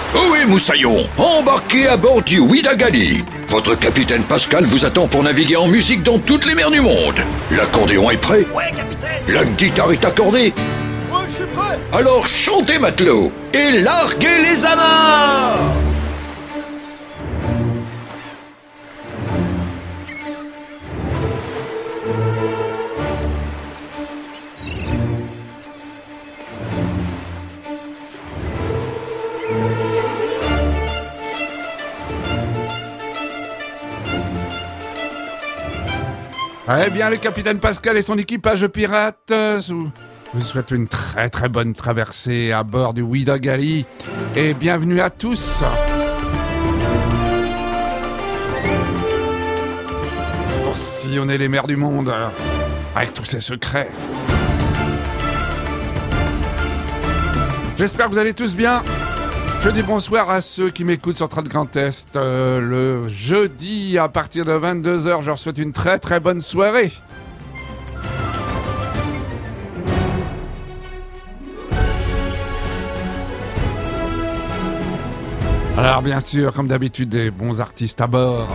Oui, Moussaillon, embarquez à bord du Ouidagali. Votre capitaine Pascal vous attend pour naviguer en musique dans toutes les mers du monde. L'accordéon est prêt? Ouais, capitaine. La guitare est accordée? Ouais, je suis prêt. Alors chantez, matelot, et larguez les amarres! Eh bien, le capitaine Pascal et son équipage pirate vous souhaitent une très très bonne traversée à bord du Ouidagali. Et bienvenue à tous. Pour sillonner les mers du monde avec tous ses secrets. J'espère que vous allez tous bien. Je dis bonsoir à ceux qui m'écoutent sur Trade Grand Est le jeudi à partir de 22h. Je leur souhaite une très très bonne soirée. Alors bien sûr, comme d'habitude, des bons artistes à bord.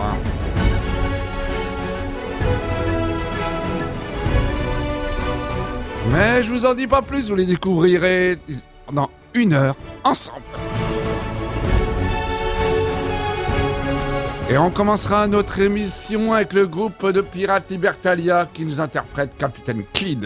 Mais je vous en dis pas plus, vous les découvrirez pendant 1 heure ensemble. Et on commencera notre émission avec le groupe de pirates Libertalia qui nous interprète Captain Kidd.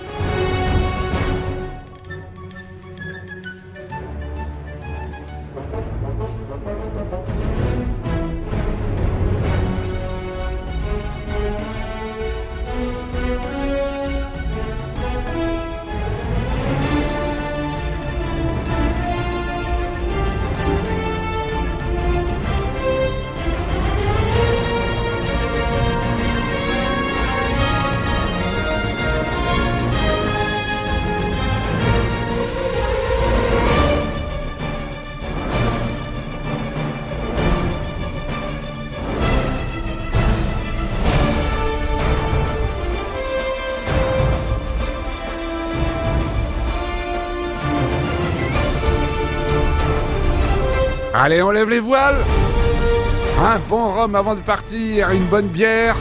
Allez, on lève les voiles. Un bon rhum avant de partir, une bonne bière.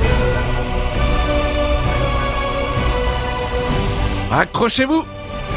Accrochez-vous.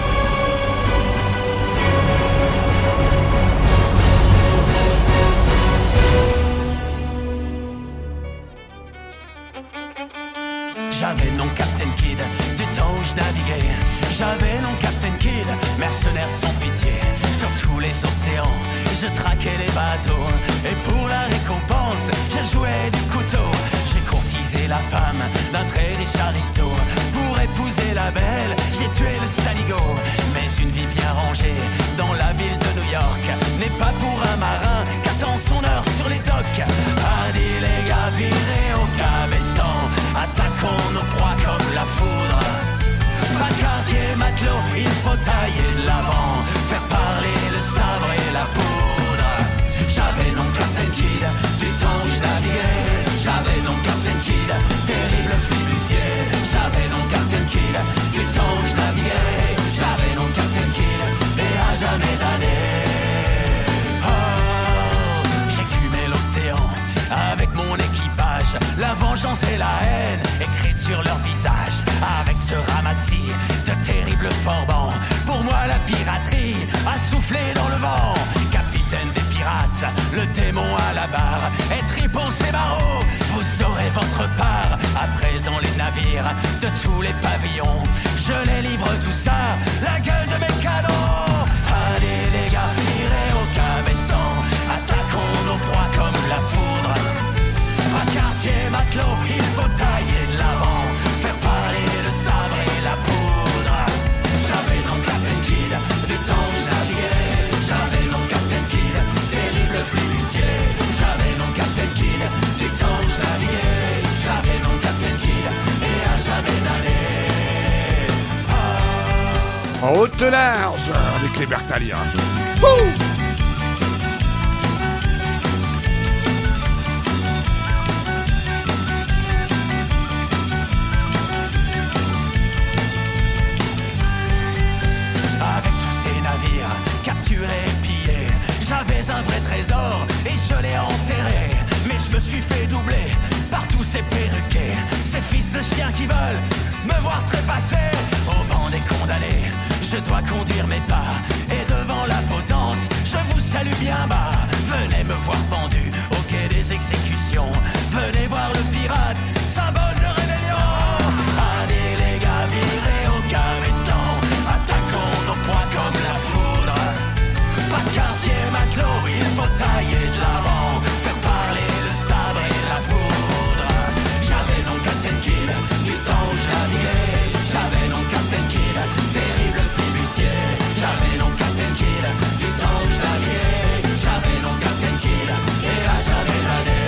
J'avais nom Captain Kidd, du temps où je naviguais. J'avais nom Captain Kidd, mercenaire sans pitié. Sur tous les océans, je traquais les bateaux. Et pour la récompense, je jouais du couteau. J'ai courtisé la femme d'un très riche aristo. Pour épouser la belle, j'ai tué le saligo. Mais une vie bien rangée dans la ville de New York n'est pas pour un marin qu'attend son heure sur les docks. Allez les gars, virez au cabestan, attaquons nos proies comme la foudre. Bracassier, matelot, il faut tailler de l'avant, faire parler le sabre et la poudre. J'avais nom Captain Kidd, du temps où je naviguais. J'avais nom Captain Kidd, terrible flibustier. J'avais nom Captain Kidd, du temps où je naviguais. J'avais nom Captain Kidd, et à jamais d'année. Oh, j'écumais l'océan avec mon équipage. La vengeance et la haine écrites sur leur visage. Avec ce ramassis de terribles forbans, pour moi la piraterie a soufflé dans le vent. Capitaine des pirates, le démon à la barre, et tripons ses barreaux, vous aurez votre part. À présent les navires de tous les pavillons, je les livre tout ça, la gueule de mes canons. Allez les gars, virez au cabestan, attaquons nos proies comme la foudre. Pas quartier matelot, il faut tailler de l'avant, faire parler le sabre et la poudre. J'avais nom Captain Kidd, du temps où je naviguais. J'avais nom Captain Kidd, terrible flibustier. J'avais nom Captain Kidd, du temps où je naviguais. J'avais nom Captain Kidd, et à jamais d'année. En haute le large avec les Libertalia. Avec tous ces navires capturés et pillés, j'avais un suis fait doubler par tous ces perruquets, ces fils de chiens qui veulent me voir trépasser. Au banc des condamnés, je dois conduire mes pas, et devant la potence, je vous salue bien bas. Venez me voir pendu au quai des exécutions, venez voir le pirate, symbole de rébellion. Allez les gars, virez au cabestan, attaquons nos proies comme la foudre. Pas de quartier matelot, il faut tailler de l'avant, faire parler le sabre et la poudre. J'avais non Captain Kidd, du temps où je naviguais. J'avais non Captain Kidd, terrible flibustier. J'avais non Captain Kidd, du temps où je naviguais. J'avais non Captain Kidd, et à jamais l'année.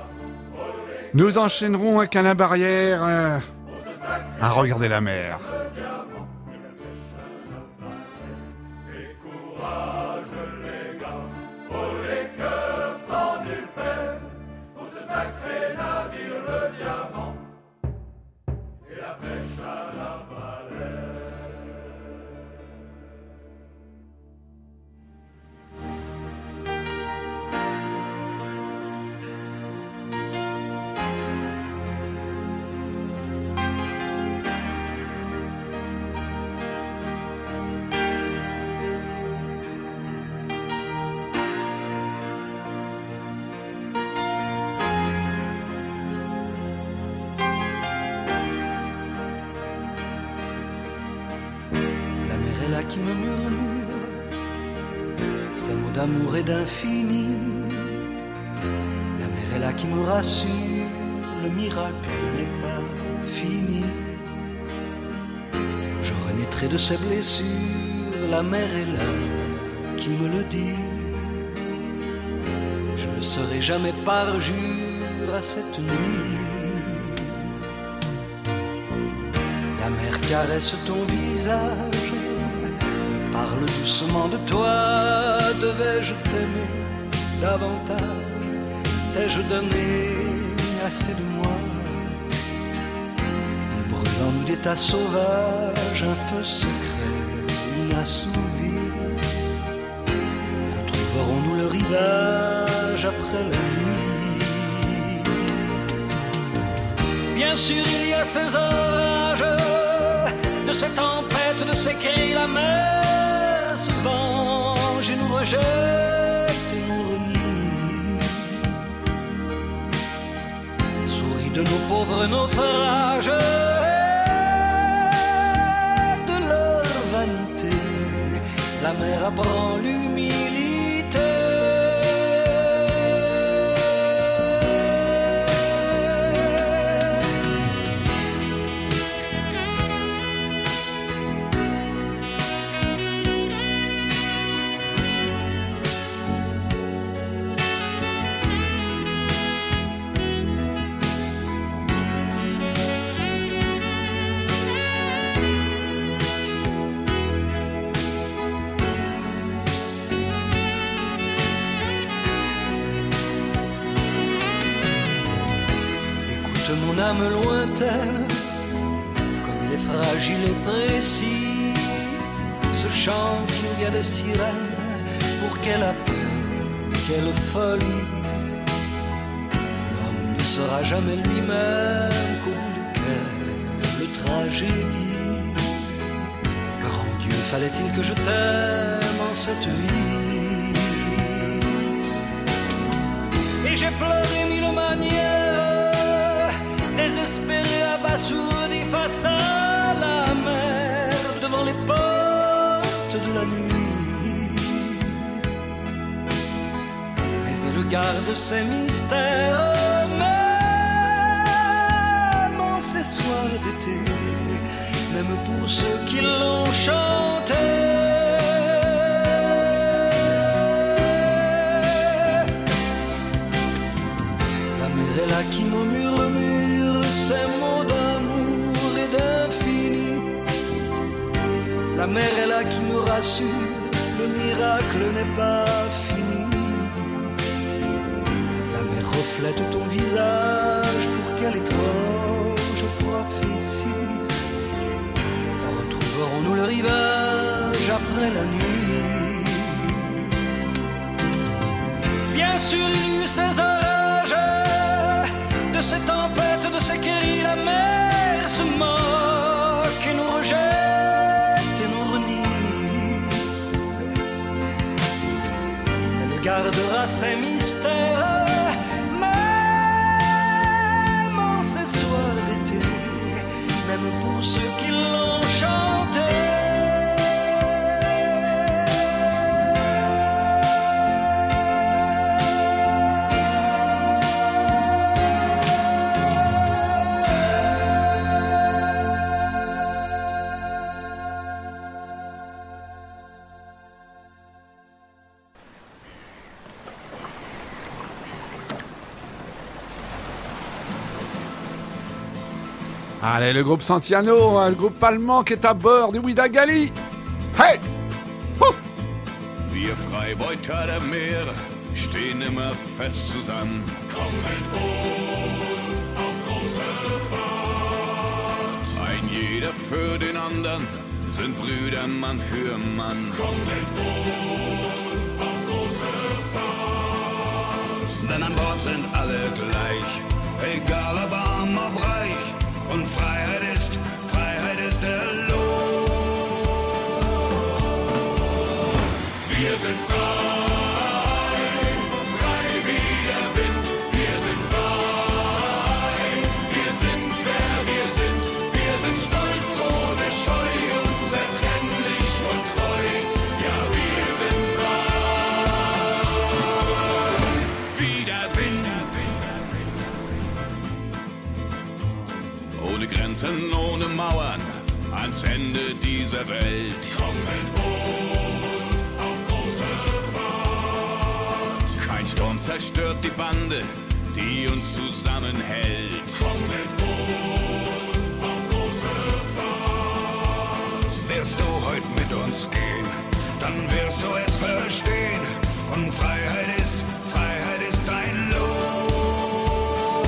Nous enchaînerons avec un barrière à regarder la mer. qui me murmure ces mots d'amour et d'infini. La mer est là qui me rassure, le miracle n'est pas fini. Je renaîtrai de ces blessures, la mer est là qui me le dit. Je ne serai jamais parjure à cette nuit. La mer caresse ton visage, me parle doucement de toi. Devais-je t'aimer davantage? T'ai-je donné assez de moi? Il brûle en nous des tas sauvages, un feu secret inassouvi. Retrouverons-nous le rivage après la nuit? Bien sûr il y a ces orages, de ces tempêtes, de ces cris, la mer se venge et nous rejette et nous renie. Souris de nos pauvres naufrages, de leur vanité, la mer apprend l'humilité. Mon âme lointaine, comme il est fragile et précis, ce chant qui nous vient des sirènes, pour quelle peur, quelle folie. L'homme ne sera jamais lui-même, qu'au bout de quelle tragédie. Grand Dieu, fallait-il que je t'aime en cette vie? Et j'ai pleuré mille manières, désespéré, abasourdi face à la mer, devant les portes de la nuit. Mais elle garde ses mystères, même en ces soirs d'été, même pour ceux qui l'ont chanté. La mer est là qui me murmure ces mots d'amour et d'infini. La mer est là qui me rassure, le miracle n'est pas fini. La mer reflète ton visage, pour quelle étrange prophétie. Retrouverons-nous le rivage après la nuit? Bien sûr il y eut ces orages, de ces tempêtes, de ces cris, la mer se moque et nous rejette et nous renie. Elle gardera ses mystères, même en ces soirs d'été, même pour ceux qui l'ont chanté. Allez, le groupe Santiano, le groupe allemand qui est à bord du Ouidagali. Hey! Wir Freibeuter der Meere stehen immer fest zusammen. Komm mit uns auf große Fahrt. Ein jeder für den anderen, sind Brüder Mann für Mann. Komm mit uns auf große Fahrt. Denn an Bord sind alle gleich, egal ob arm, ob reich. Und Freiheit ist der Lohn. Wir sind frei, frei wie der Wind. Wir sind frei, wir sind wer wir sind. Wir sind stolz ohne Scheu, unzertrennlich und treu. ohne Grenzen, ohne Mauern, ans Ende dieser Welt. Komm mit uns auf große Fahrt. Kein Sturm zerstört die Bande, die uns zusammenhält. Komm mit uns auf große Fahrt. Wirst du heute mit uns gehen, dann wirst du es verstehen. Und Freiheit ist dein Lohn.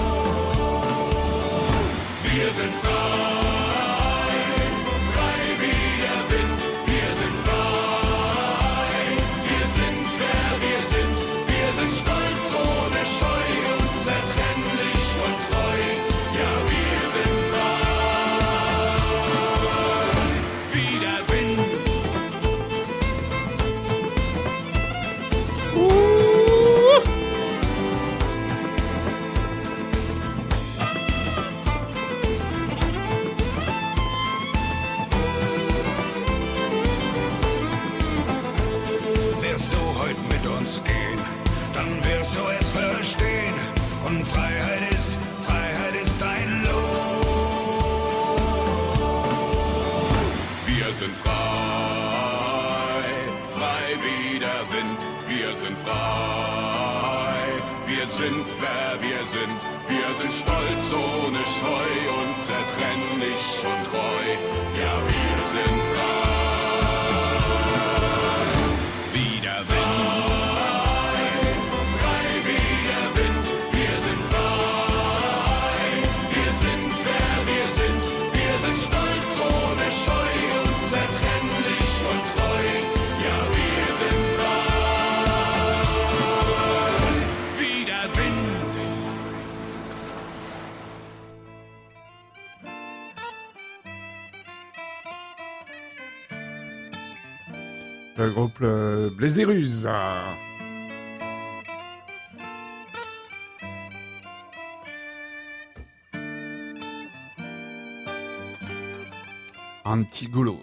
Wir sind frei, frei wie der Wind. Wir sind frei, wir sind wer wir sind. Wir sind stolz, ohne Scheu, unzertrennlich und treu. Ja, wir sind frei, wie der Wind. Wirst du heute mit uns gehen, dann wirst du es verstehen. Und Freiheit ist dein Lohn. Wir sind frei, frei wie der Wind. Wir sind frei, wir sind wer wir sind. Wir sind stolz, ohne Scheu, unzertrennlich und treu. Ja, wir sind frei, wie der Wind. Frei wie der Wind. Wir sind frei, wir sind wer wir sind. Wir sind stolz, ohne Scheu, unzertrennlich und treu. Ja, wir sind frei, wie der Wind. Le groupe Blézéruse. Antigolo.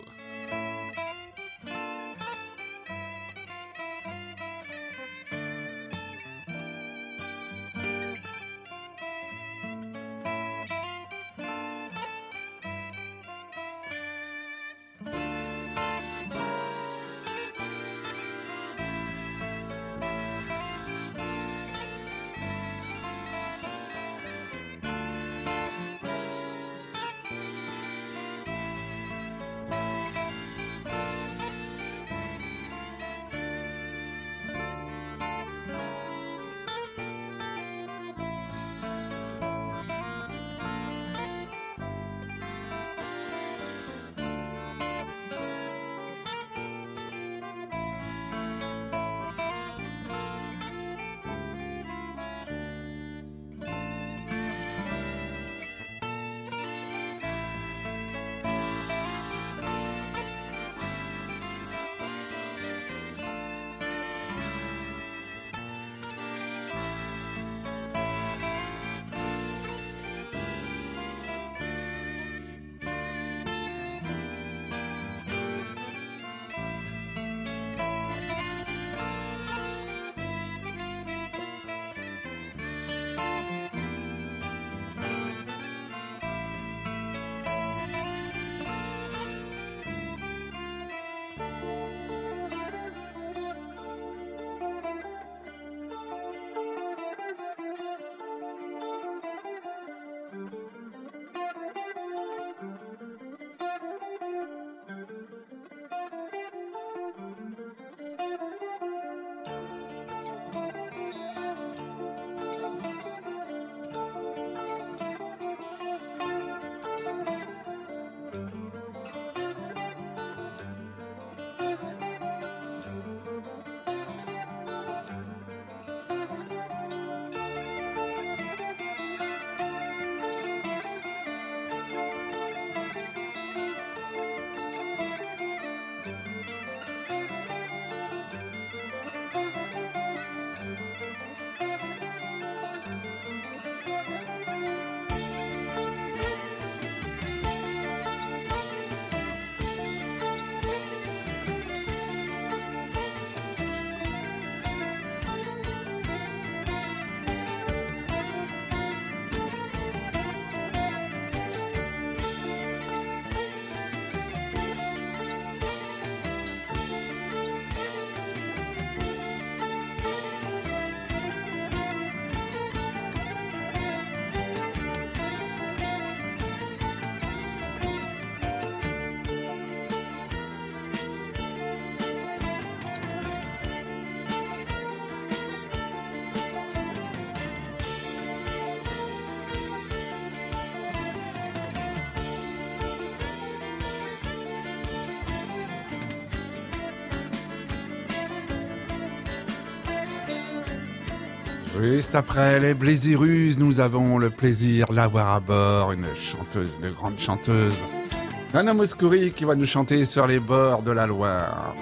Juste après les Blézirus, nous avons le plaisir d'avoir à bord une chanteuse, une grande chanteuse, Nana Mouskouri, qui va nous chanter sur les bords de la Loire.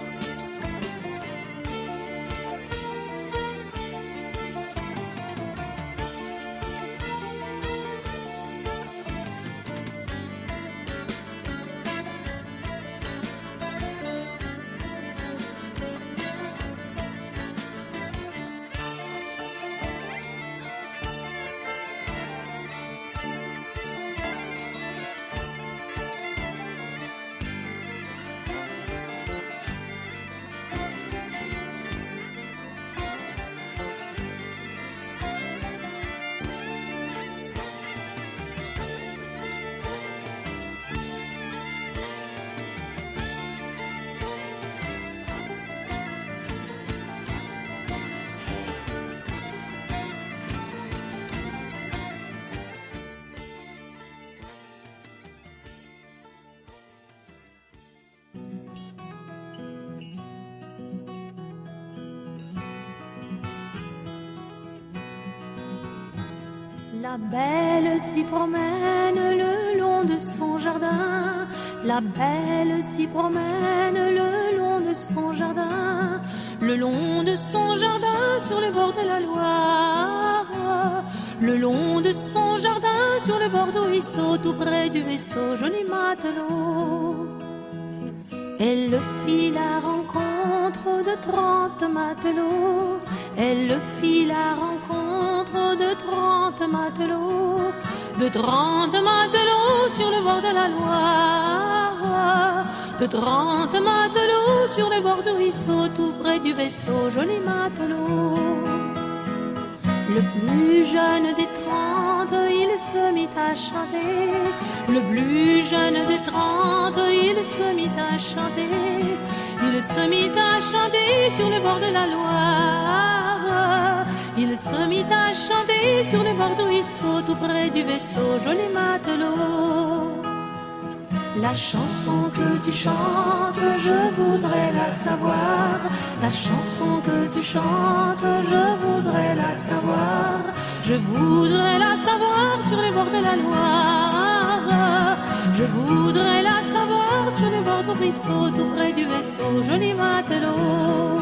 La belle s'y promène le long de son jardin. La belle s'y promène le long de son jardin. Le long de son jardin sur le bord de la Loire. Le long de son jardin sur le bord du ruisseau, tout près du vaisseau, joli matelot. Elle fit la rencontre de 30 matelots. Elle fit la rencontre de 30 matelots. De 30 matelots sur le bord de la Loire. De 30 matelots sur le bord du ruisseau, tout près du vaisseau, joli matelot. Le plus jeune des 30, il se mit à chanter. Le plus jeune des 30, il se mit à chanter. Il se mit à chanter sur le bord de la Loire. Il se mit à chanter sur le bord du ruisseau, tout près du vaisseau, joli matelot. La chanson que tu chantes, je voudrais la savoir. La chanson que tu chantes, je voudrais la savoir. Je voudrais la savoir sur les bords de la Loire. Je voudrais la savoir sur les bords du ruisseau, tout près du vaisseau, joli matelot.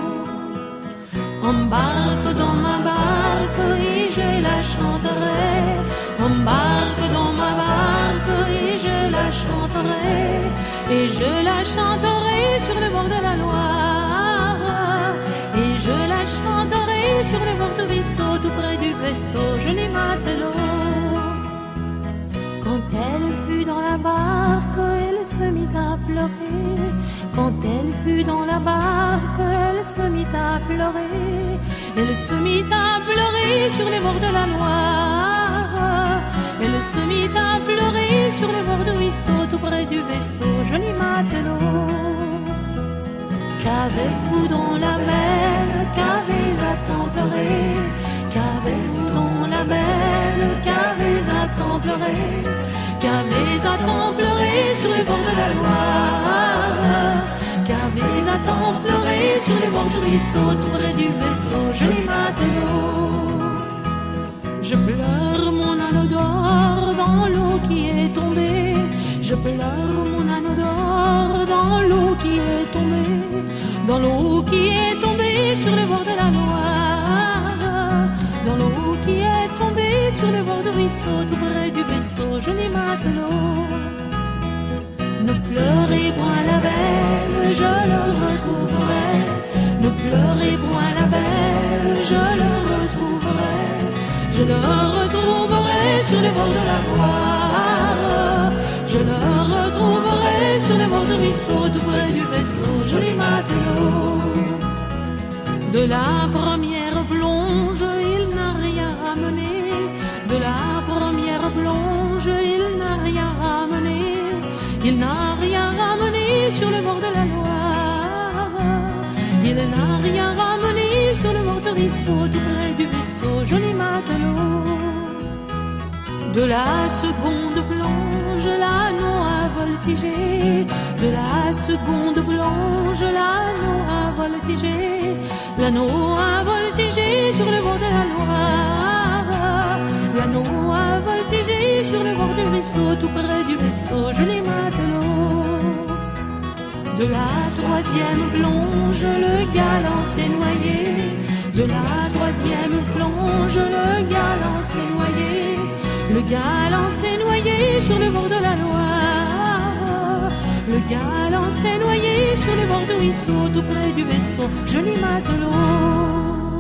Embarque dans ma barque et je la chanterai. Embarque dans ma barque et je la chanterai. Et je la chanterai sur le bord de la Loire. Et je la chanterai sur le bord du ruisseau, tout près du vaisseau, joli matelot. Quand elle fut dans la barque, elle se mit à pleurer. Quand elle fut dans la barque, elle se mit à pleurer. Elle se mit à pleurer sur les bords de la Loire. Elle se mit à pleurer sur le bord du ruisseau, tout près du vaisseau, joli matelot. Qu'avez-vous dans la belle, qu'avez à tant pleurer? Qu'avez-vous dans la belle, qu'avez à tant pleurer? Qu'avez à tant pleurer sur les bords de la Loire? Qu'avez à tant pleurer sur les bords du ruisseau, tout près du vaisseau, joli matelot. Je pleure mon anneau d'or dans l'eau qui est tombée. Je pleure mon anneau d'or dans l'eau qui est tombée. Dans l'eau qui est tombée sur le bord de la Loire. Dans l'eau qui est tombée sur le bord du ruisseau, tout près du vaisseau, joli matelot. Ne pleurez point la belle, je le retrouverai. Ne pleurez point la belle, je le retrouverai. Je le retrouverai sur les bords de la Loire. Je le retrouverai sur les bords du ruisseau, tout près du vaisseau, joli matelot. De la première plonge, il n'a rien ramené. De la première plonge, il n'a rien ramené. Il n'a rien ramené sur le bord de la Loire. Il n'a rien ramené sur le bord du ruisseau, tout près du vaisseau, joli matelot. De la seconde plonge, l'anneau aveugle voltigé, de la seconde plonge l'anneau a voltigé, l'anneau a voltigé sur le bord de la Loire, l'anneau a voltigé sur le bord du ruisseau, tout près du vaisseau, joli matelot. De la troisième plonge, le galant s'est noyé, de la troisième plonge, le galant s'est noyé, le galant s'est noyé sur le bord de la Loire, le galant s'est noyé sur le bord du ruisseau, tout près du vaisseau, joli matelot.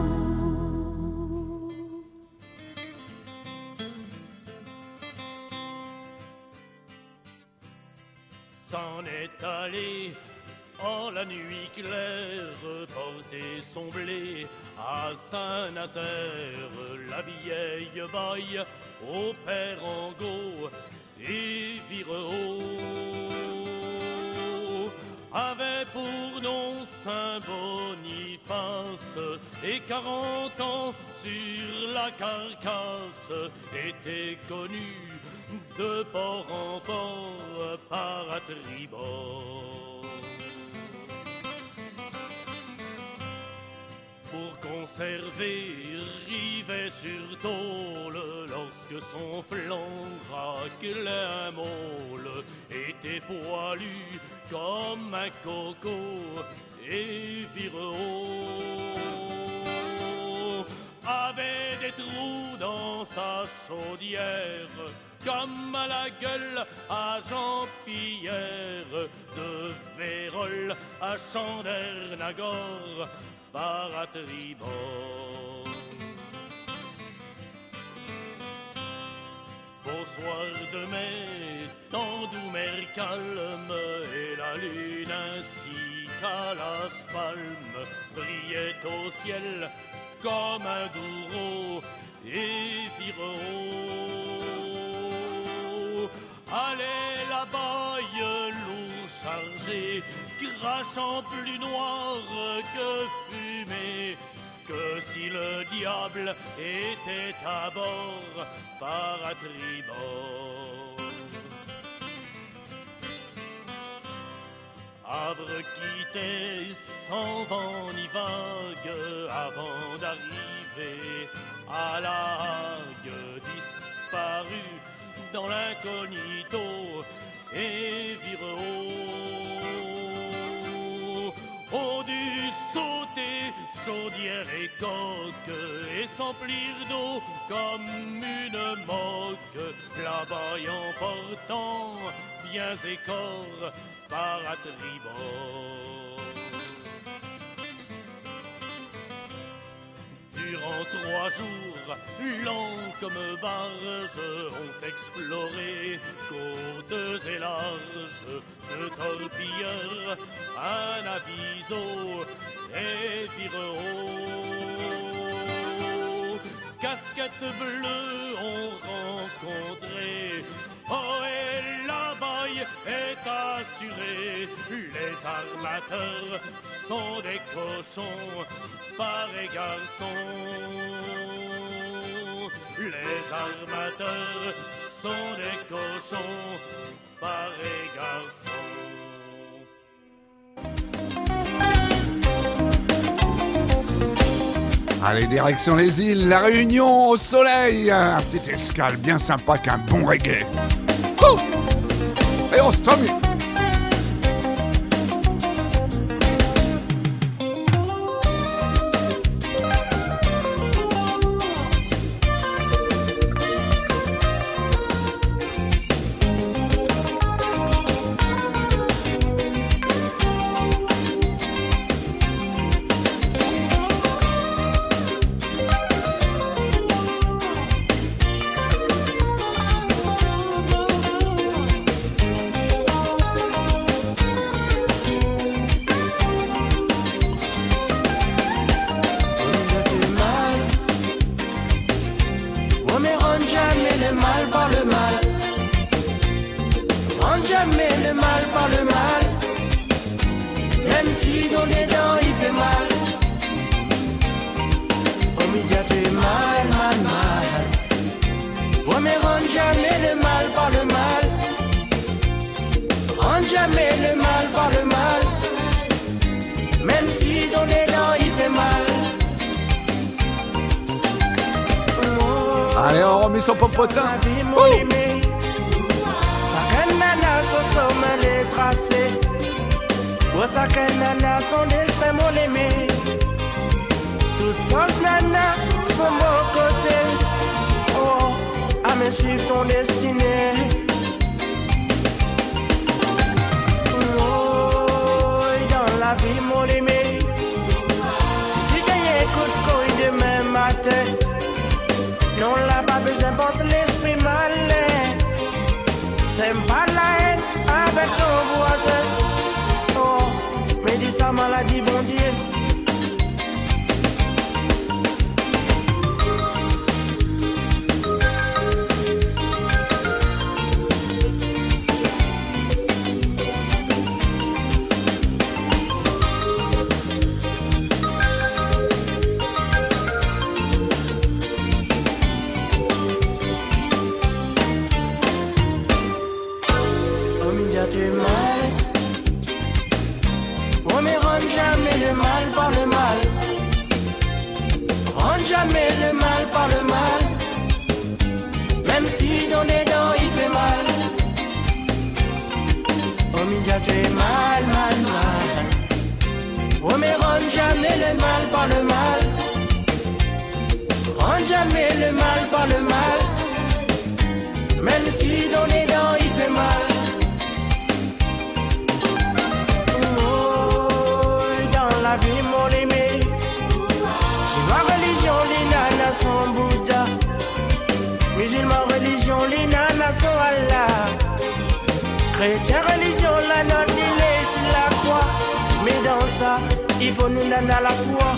S'en est allé en la nuit claire, porter son blé à Saint-Nazaire, la vieille baille au père Angot et Vireau avait pour nom Saint Boniface et 40 ans sur la carcasse était connu de port en port par à tribord. Pour conserver rivet sur tôle, lorsque son flanc raclait un môle, était poilu comme un coco et Vireau avait des trous dans sa chaudière comme à la gueule à Jean-Pierre, de Vérole à Chandernagor par à tribord. Au soir de mai, temps doux mer calme, et la lune ainsi qu'à l'aspalme brillait au ciel comme un bourreau et Vireau. Allait la baille lourd chargée, crachant plus noir que fumée, que si le diable était à bord par à tribord. Havre quitté sans vent ni vague avant d'arriver à la Hague, disparu dans l'incognito et Vireau ont dû sauter chaudière et coque et s'emplir d'eau comme une moque, la baille emportant biens et corps par à tribord. Durant 3 jours, lents comme barges, ont exploré côtes et larges, de torpilleurs, un aviso et Vireau. Casquettes bleues ont rencontré, oh et la baille est assurée, les armateurs sont des cochons, pareils garçons. Les armateurs sont des cochons, pareils garçons. Allez, direction les îles, la Réunion au soleil. Un petit escale bien sympa qu'un bon reggae. Ouh, et on se tombe. si dans les dents il fait mal. Allez, on remet son popotin. Nana, son sommeil est tracé. Oh, sa nana, son destin, mon aimé. Toutes sortes nana, sont mon côté. Oh, à me suivre ton destinée. Oh, dans la vie, mon aimé. Si tu gagnes un coup de couille demain matin, non, là, pas besoin de penser l'esprit malin. C'est pas la haine avec ton voisin. Oh, mais dis ça maladie, bon Dieu. Tu es mal. Oh mais rends jamais le mal par le mal. Rends jamais le mal par le mal. Même si dans les dents il fait mal. Oh Minja tu es mal, mal, mal. Oh mais rends jamais le mal par le mal. Rends jamais le mal par le mal. Même si dans les dents il fait mal. La vie mon aimé, si ma religion les nanas sont Bouddha, musulman religion les nanas sont Allah, chrétien religion la note il est sur la croix, mais dans ça il faut nous nanas la foi.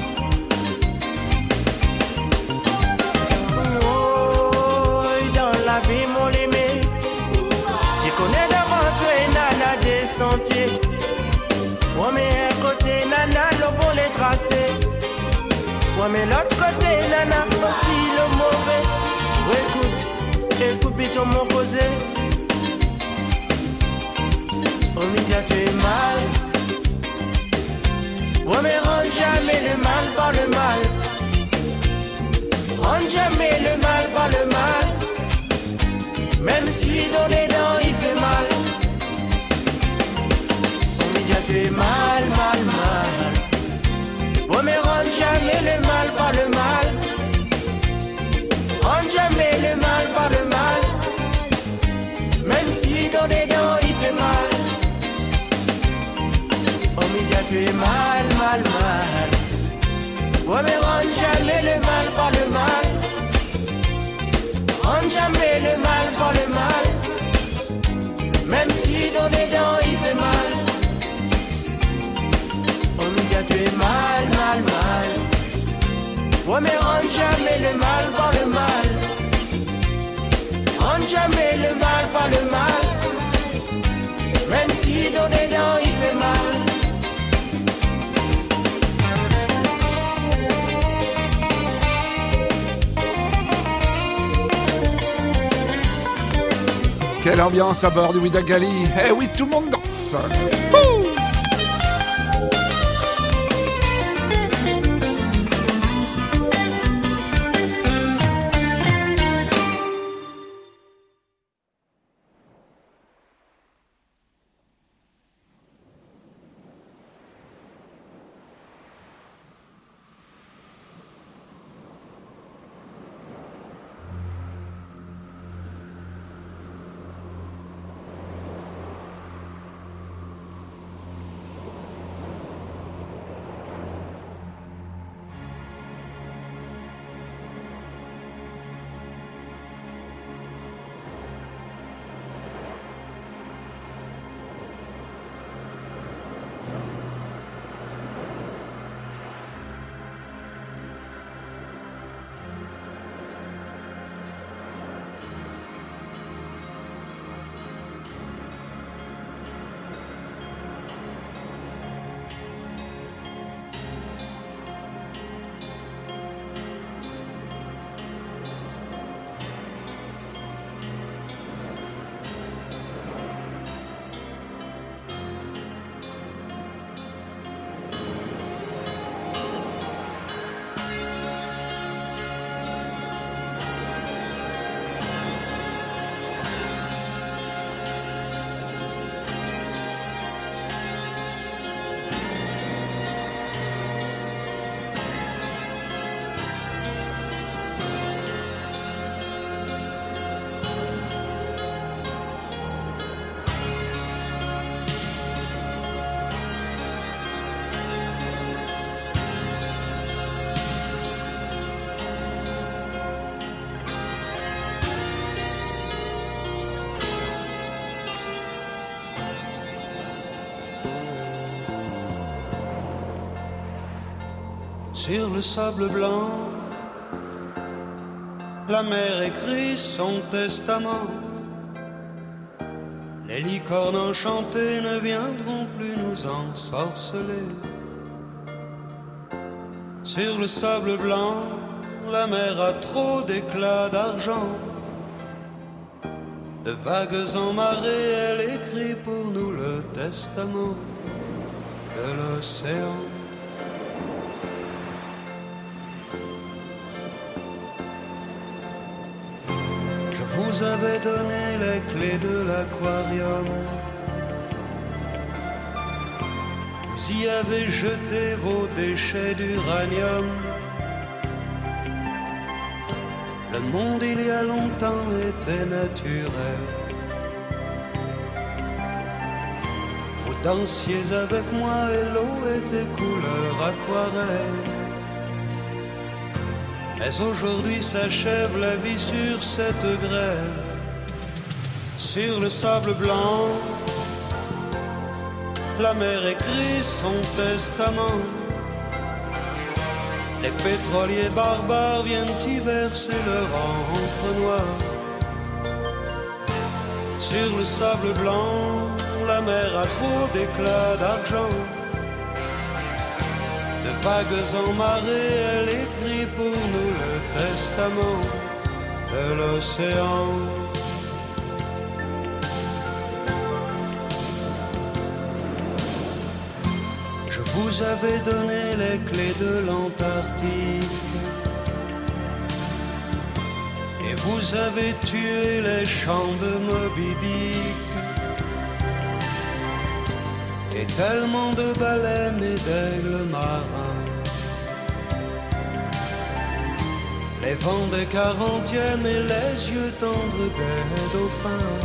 Oh, dans la vie mon aimé, tu connais devant toi et nana des sentiers. Ouais mais un côté nana le bon les tracé. Ouais mais l'autre côté nana aussi le mauvais. Ouais écoute plutôt mon causé. Oh Minja tu es mal. Ouais mais rends jamais le mal par le mal. Rends jamais le mal par le mal. Même si dans les dents il fait mal. Tu es mal, mal, mal. Oh mais rends jamais le mal par le mal. Rends jamais le mal par le mal. Même si dans les dents il fait mal. Oh Minja tu es mal, mal, mal. Oh mais rends jamais le mal par le mal. Rends jamais le mal par le mal. Même si dans les dents il fait mal. Oh Minja tu es mal, mal, mal. Ouais mais rends jamais le mal par le mal. Rends jamais le mal par le mal. Même si dans les dents il fait mal. Quelle ambiance à bord du Ouidagali. Eh oui, tout le monde danse. Sur le sable blanc, la mer écrit son testament. Les licornes enchantées ne viendront plus nous ensorceler. Sur le sable blanc, la mer a trop d'éclats d'argent. De vagues en marée, elle écrit pour nous le testament de l'océan. Je vous avais donné les clés de l'aquarium. Vous y avez jeté vos déchets d'uranium. Le monde il y a longtemps était naturel. Vous dansiez avec moi et l'eau était couleur aquarelle. Mais aujourd'hui s'achève la vie sur cette grève. Sur le sable blanc, la mer écrit son testament. Les pétroliers barbares viennent y verser leur encre noire. Sur le sable blanc, la mer a trop d'éclats d'argent. De vagues en marée, elle écrit pour nous le testament de l'océan. Je vous avais donné les clés de l'Antarctique et vous avez tué les champs de Moby Dick. Et tellement de baleines et d'aigles marins. Les vents des 40e et les yeux tendres des dauphins.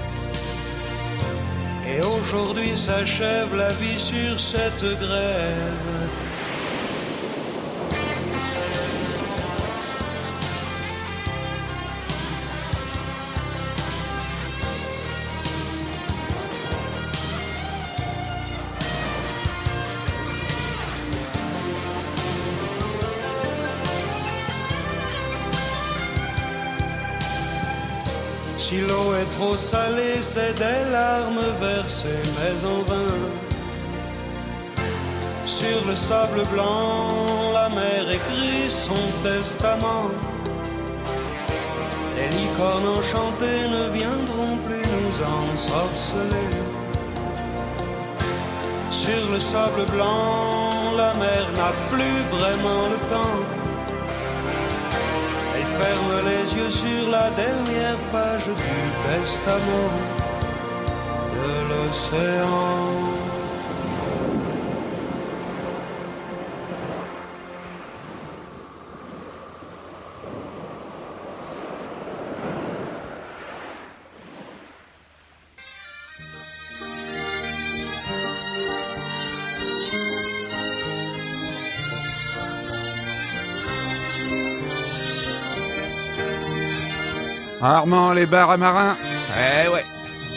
Et aujourd'hui s'achève la vie sur cette grève. Si l'eau est trop salée, c'est des larmes versées, mais en vain. Sur le sable blanc, la mer écrit son testament. Les licornes enchantées ne viendront plus nous ensorceler. Sur le sable blanc, la mer n'a plus vraiment le temps. Elle ferme les yeux sur la dernière page du testament de l'océan. Armand, les bars à marins. Eh ouais.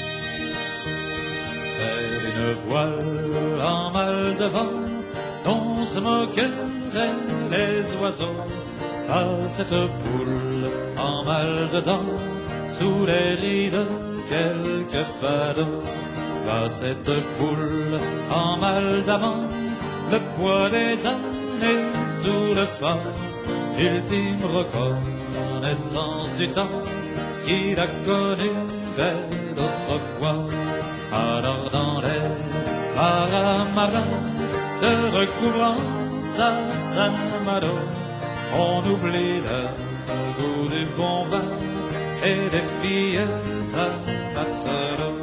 C'est une voile en mal de vent dont se moqueraient les oiseaux. À cette poule en mal dedans, sous les rides quelques badauds. À cette poule en mal d'amant, le poids des années sous le pas, ultime reconnaissance du temps qu'il a connu belle autrefois. Alors dans les paramarins de recouvrance à Saint-Malo, on oublie le goût du bon vin et des filles à matelot.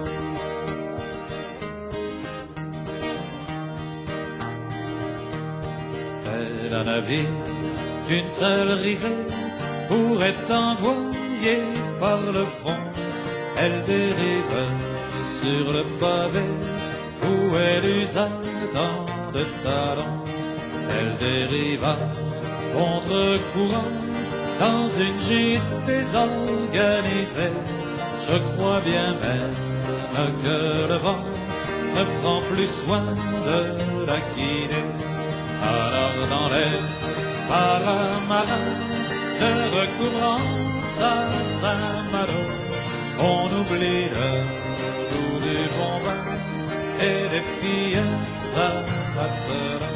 Tel un navire qu'une seule risée pourrait envoyer par le fond, elle dérive sur le pavé où elle usa tant de talons. Elle dériva contre-courant dans une gîte désorganisée. Je crois bien même que le vent ne prend plus soin de la guider. Alors dans les paramarins, te recouvrant sa Saint-Malo, on oublie le goût du bon vin et des filles amateurs.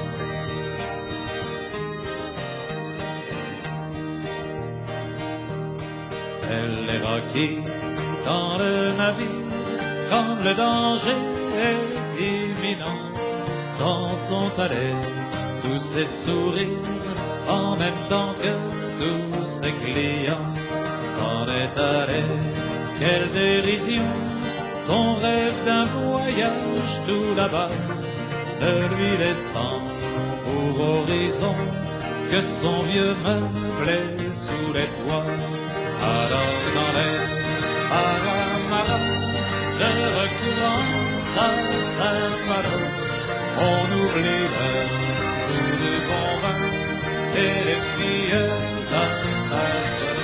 Elle est roquille dans le navire, quand le danger est imminent, s'en sont allés tous ses sourires, en même temps que tous ses clients. S'en est allé, quelle dérision, son rêve d'un voyage tout là-bas, ne lui laissant pour horizon que son vieux meublé sous les toits. Alors dans les paramarins, de recouvrant sa Saint-Malo, on oublie le goût du bon vin et les filles d'amateurs.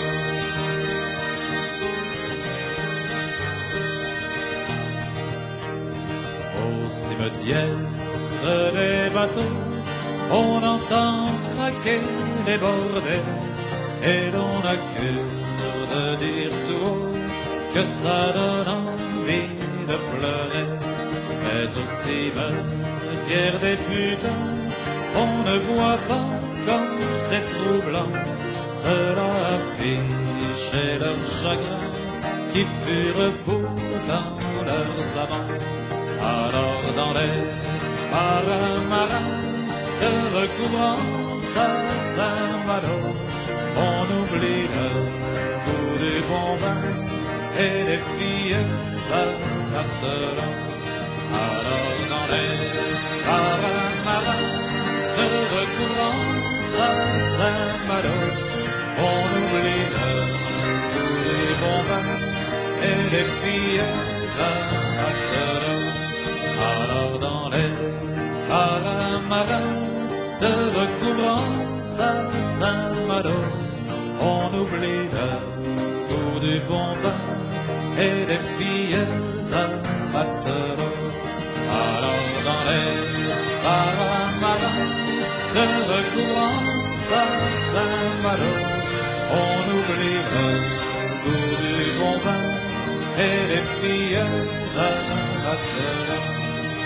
Au cimetière des bateaux, on entend craquer les bordels et l'on a cœur de dire tout haut que ça donne envie de pleurer. Mais au cimetière des putains, on ne voit pas comme c'est troublant. Cela affichait leur chagrin qui furent pourtant leurs amants. Alors dans les paramarins, te recouvrant sa Saint-Malo, on oublie le goût du bon vin et les filles amateurs. Alors dans les paramarins, te recouvrant sa Saint-Malo, on oublie le goût du bon vin et les filles amateurs. Alors dans les paramarins, te recouvrant sa Saint-Malo, on oublie le goût du bon vin et des filles amateurs. Alors dans les paramarins, te recouvrant sa Saint-Malo, on oublie le goût du bon vin et des filles amateurs.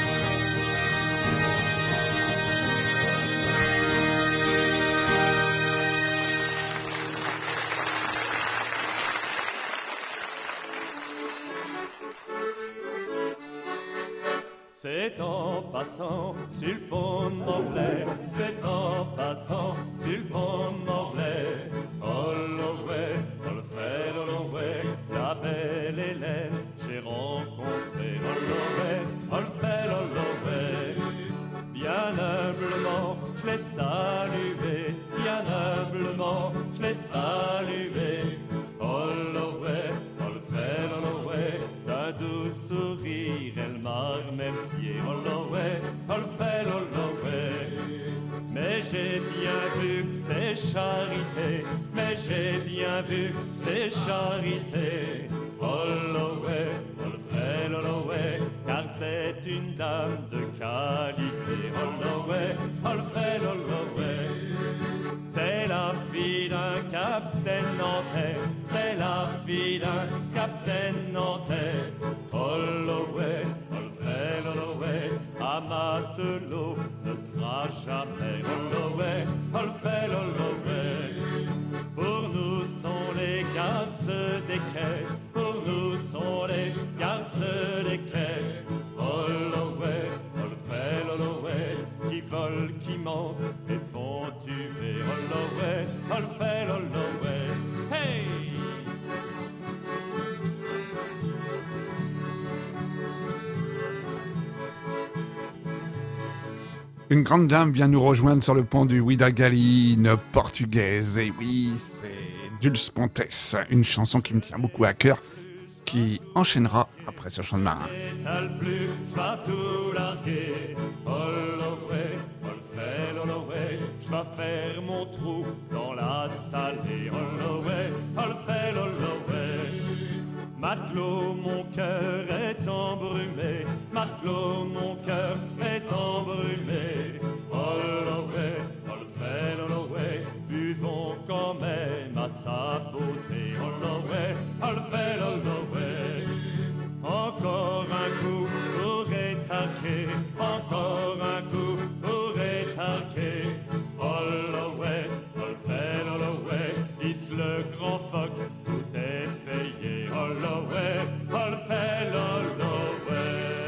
C'est en passant sur le pont d'Anglais, c'est en passant sur le pont d'Anglais. Oh l'Anglais, oh le fait l'Anglais, la belle Hélène, j'ai rencontré. Oh l'Anglais, oh le fait l'Anglais. Bien humblement, je l'ai salué, bien humblement, je l'ai salué. Oh l'Anglais, oh le fait l'Anglais, d'un doux sourire, elle m'a remercié. Oh l'Anglais, oh le fait l'Anglais. Mais j'ai bien vu que c'est charité, mais j'ai bien vu que c'est charité. Oh l'Anglais, oh le fait l'Anglais, car c'est une dame de qualité. Oh l'Anglais, oh le fait l'Anglais. C'est la fille d'un capitaine nantais, c'est la fille d'un capitaine nantais. Holloway, Olfay, Holloway, un matelot ne sera jamais. Holloway, Olfay, Holloway. Pour nous sont les garces des quais, pour nous sont les garces des quais. Holloway, Olfay, Holloway, qui volent, qui mentent et font tuer. Holloway, Olfay, Holloway, hey! Une grande dame vient nous rejoindre sur le pont du Ouidagali, une portugaise. Et oui, c'est Dulce Pontes, une chanson qui me tient beaucoup à cœur, qui enchaînera après ce chant de marin. Je vais faire mon trou dans la salle des Holloway, Holloway, Holloway. Matelot, mon cœur est embrumé, matelot, mon cœur est embrumé. Holloway, rétaquer, encore un coup pour rétaquer. Holloway, Holfeld, Holloway, is le grand phoque, tout est payé. Holloway, Holfeld, Holloway.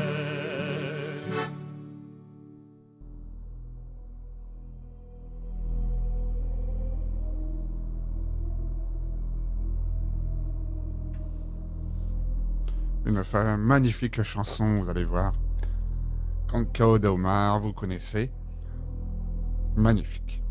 Une magnifique chanson, vous allez voir. Kankao d'Omar, vous connaissez. Magnifique.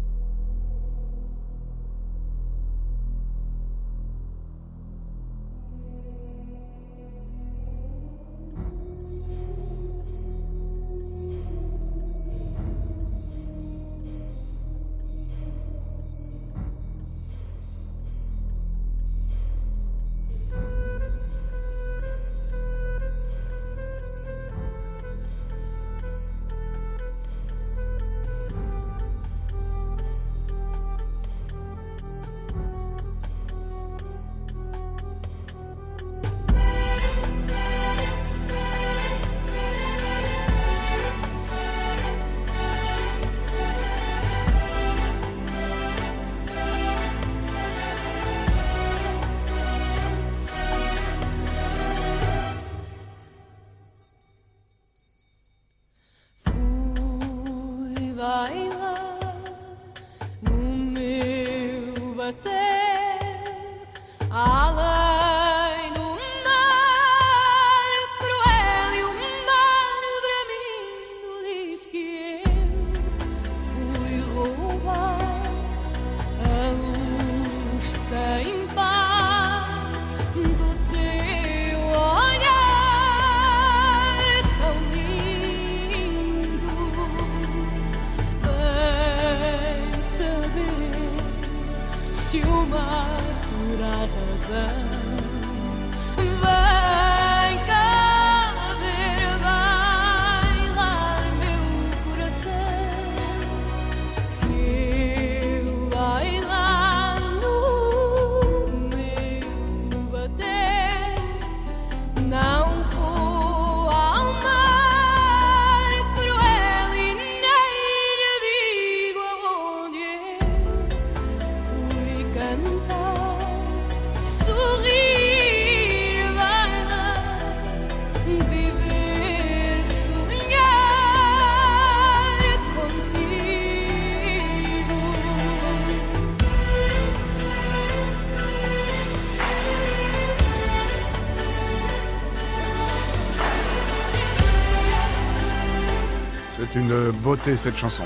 C'est une beauté cette chanson.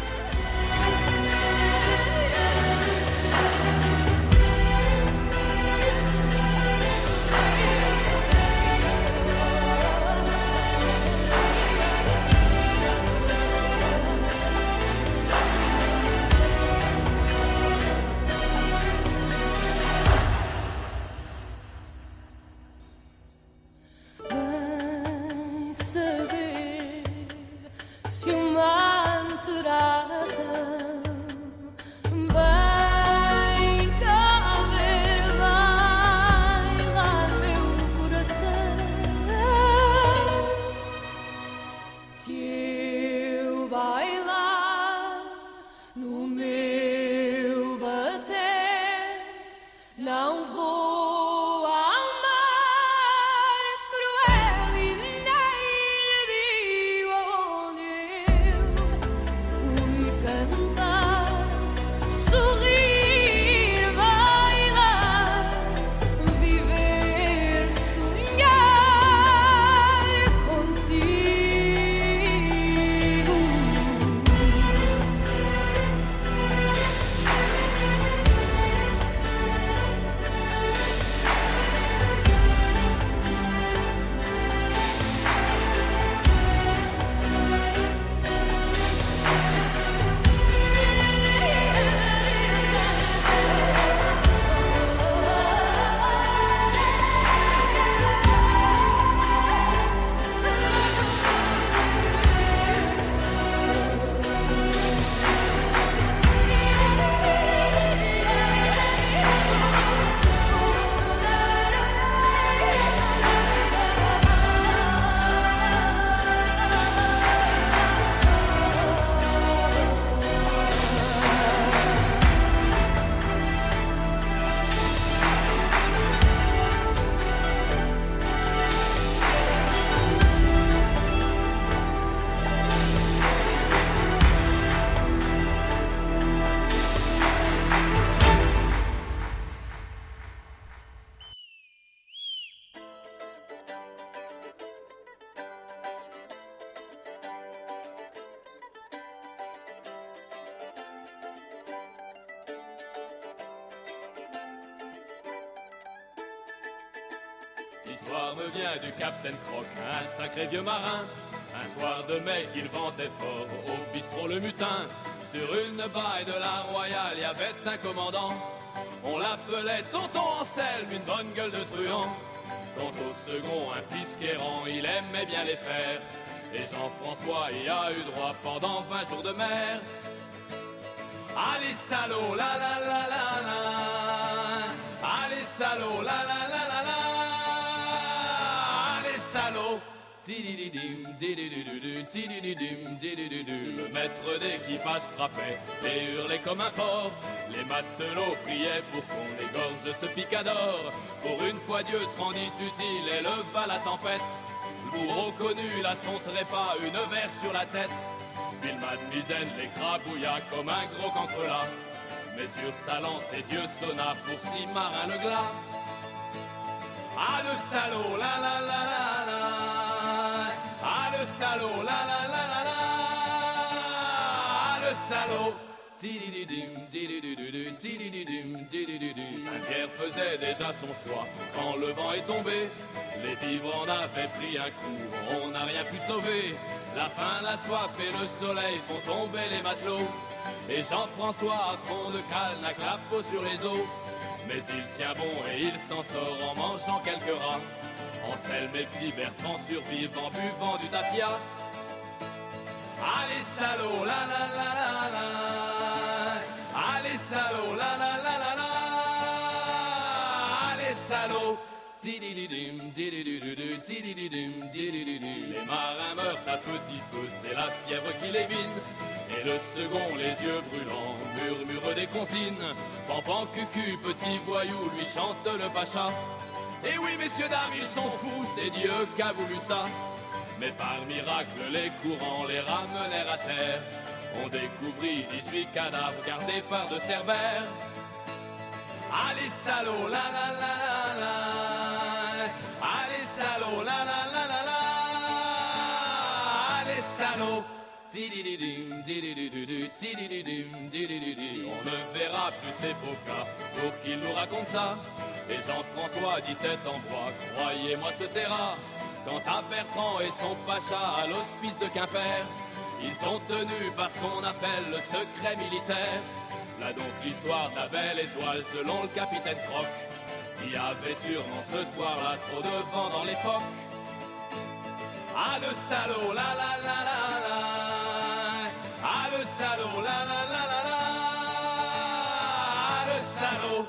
Se o mar terá l'histoire me vient du Captain Croc, un sacré vieux marin. Un soir de mai qu'il ventait fort au bistrot Le Mutin. Sur une baille de la Royale, y avait un commandant. On l'appelait Tonton Anselme, une bonne gueule de truand. Quant au second, un fils errant, il aimait bien les faire. Et Jean-François y a eu droit pendant 20 jours de mer. Allez salaud, la la la la la. Allez salaud, la la la la la. Allez salaud. Le maître d'équipage frappait et hurlait comme un porc. Les matelots priaient pour qu'on égorge ce picador. Pour une fois Dieu se rendit utile et leva la tempête. Le bourreau connu là son trépas, une vergue sur la tête. Villemade Misaine l'écrabouilla comme un gros cancrelat. Mais sur sa lance et Dieu sonna pour 6 marins le glas. Ah le salaud, la la la la la. Ah le salaud, la la la la la. Ah le salaud. Saint-Pierre faisait déjà son choix quand le vent est tombé. Les vivres en avaient pris un coup, on n'a rien pu sauver. La faim, la soif et le soleil font tomber les matelots. Et Jean-François à fond de cale n'a que la peau sur les os. Mais il tient bon et il s'en sort en mangeant quelques rats. Anselme et petit Bertrand survivent en buvant du tafia. Allez salaud, la la la la la. Allez salaud, la la la la la. Allez salaud. Les marins meurent à petit feu, c'est la fièvre qui les mine. Et le second, les yeux brûlants, murmure des comptines. Pampan cucu, petit voyou, lui chante le pacha. Et oui, messieurs, dames, ils sont fous, c'est Dieu qui a voulu ça. Mais par miracle, les courants les ramenèrent à terre. On découvrit 18 cadavres gardés par de Cerbères. Allez salaud, la la la la la. Allez salaud, la la la la la. Allez salaud. On ne verra plus ces beaux cas pour qu'ils nous racontent ça. Et Jean-François dit tête en bois, croyez-moi ce terrain. Quant à Bertrand et son pacha à l'hospice de Quimper, ils sont tenus par ce qu'on appelle le secret militaire. Là donc l'histoire de la belle étoile selon le capitaine Croc, qui avait sûrement ce soir-là trop de vent dans les phoques. Ah le salaud, la la la la la. Ah le salaud, la la la la la. Ah le salaud.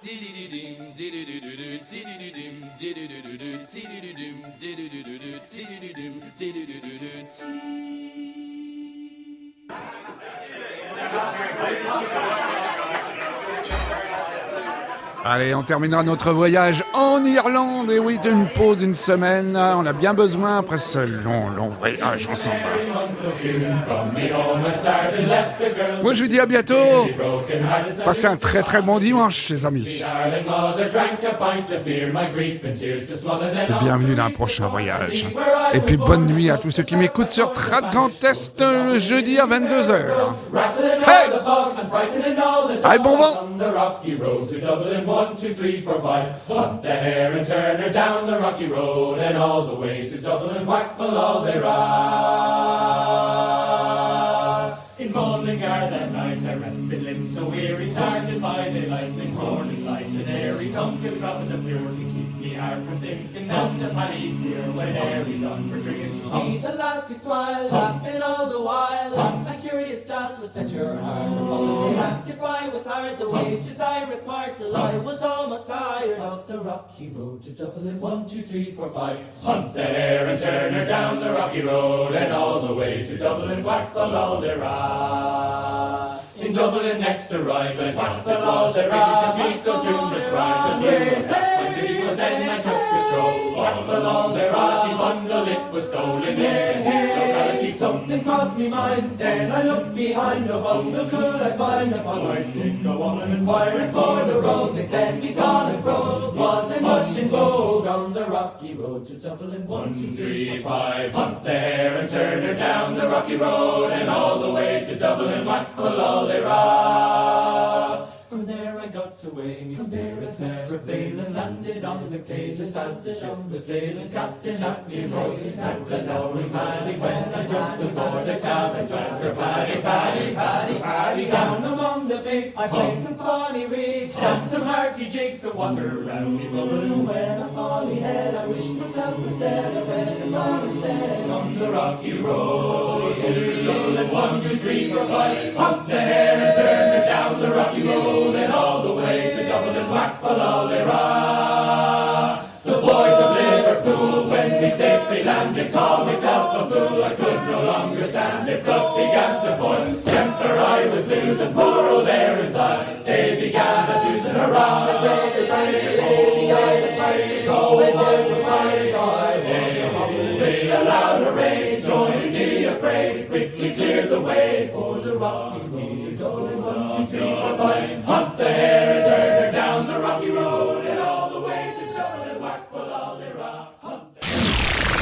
Allez, on terminera notre voyage en Irlande. Et oui, d'une pause d'une semaine. On a bien besoin après ce long voyage ensemble. Moi, je vous dis à bientôt. Passez un très très bon dimanche, les amis. Et bienvenue dans un prochain voyage. Et puis bonne nuit à tous ceux qui m'écoutent sur Trad Grand Est le jeudi à 22h. Hey! Allez, bon vent! 1, 2, 3, 4, 5. Hunt the hare and turn her down the rocky road, and all the way to Dublin, whack full all they ride. In Mullingar that night I rested limbs so weary, started by daylight, like morning light, and airy Duncan rubbing the pure to keep me heart from sinking. That's the Paddy's near when Airy's on for drinking. To see the lassie smile, laughing all the while, a curious doubt would set your heart a-rolling. They asked if I was hard, the wages I required till I was almost tired of the rocky road to Dublin. 1, 2, 3, 4, 5. Hunt the hare and turn her down the rocky road, and all the way to Dublin, whack full all they ride. In Dublin next arrive, and whack full all they ride. To be so soon to cry, the view of my city was then I took a stroll. Whack full all they ride, the bundle it was stolen in locality. Something crossed me mind, then I looked behind. No bundle could I find upon my stick. Go on and inquiring for the road. They said Beconic Road wasn't much in vogue on the rocky road to Dublin. 1, 2, 3, 5. Hunt the hare and turn her down the rocky road, and all the way to Dublin, whack full all they ride. From there I got away, me spirits never failing, landed on the quay just as the ship was sailing. Captain Happy rose and Santa's always smiling when I jumped aboard the cab and drank her paddy, paddy, paddy, paddy. Down among the pigs I played some funny rigs and some hearty jigs. The water round me bubbling when I folly head. I wish myself was dead. I went to bar instead on the rocky road to Dublin. 1, 2, 3, 4, 5. Hump the hare and turn her down the rocky road and all the way to Dublin. Whack for all they ra. The boys of Liverpool, when we safely landed, called myself a fool. I could no longer stand it, blood began to boil. Temper I was losing, poor old Erin's eye. They began abusing hurrah. The sails I should lady, I the price of going, boys were my side. They allowed a raid, joining the affray. Quickly cleared the way for the rocky road to Dublin. 1, 2, 3, 4, 5.